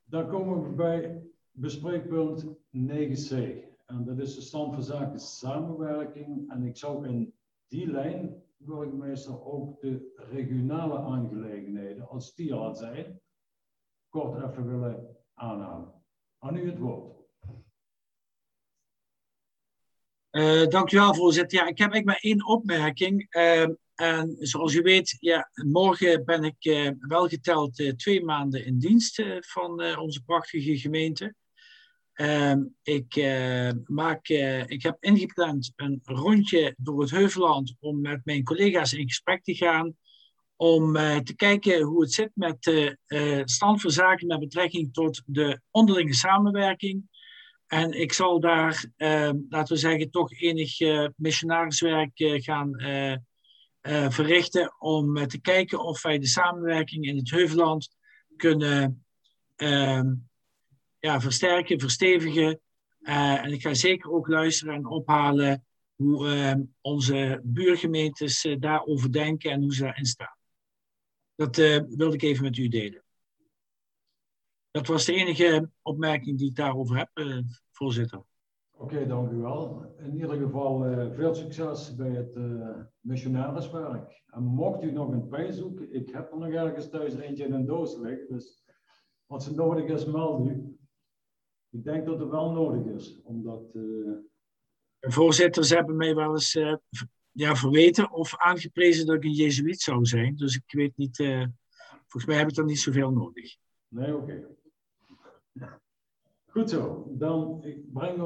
Dan komen we bij bespreekpunt 9c. En dat is de stand van zaken samenwerking. En ik zou in die lijn, burgemeester, ook de regionale aangelegenheden, als die al zijn, kort even willen aanhalen. Aan u het woord. Dank u wel, voorzitter. Ja, ik heb eigenlijk maar één opmerking. En zoals u weet, ja, morgen ben ik wel geteld 2 maanden in dienst van onze prachtige gemeente. Ik heb ingepland een rondje door het Heuvelland om met mijn collega's in gesprek te gaan. Om te kijken hoe het zit met de stand van zaken met betrekking tot de onderlinge samenwerking. En ik zal daar, laten we zeggen, toch enig missionariswerk gaan verrichten om te kijken of wij de samenwerking in het Heuvelland kunnen versterken, verstevigen. En ik ga zeker ook luisteren en ophalen hoe onze buurgemeentes daarover denken en hoe ze daarin staan. Dat wilde ik even met u delen. Dat was de enige opmerking die ik daarover heb, voorzitter. Oké, dank u wel. In ieder geval veel succes bij het missionariswerk. En mocht u nog een pijn zoeken, ik heb er nog ergens thuis eentje in een doos liggen. Dus als het nodig is, meld u. Ik denk dat het wel nodig is, omdat... Voorzitter, ze hebben mij wel eens verweten of aangeprezen dat ik een jezuïet zou zijn. Dus ik weet niet, volgens mij heb ik er niet zoveel nodig. Nee, oké. Goed zo. Dan, ik breng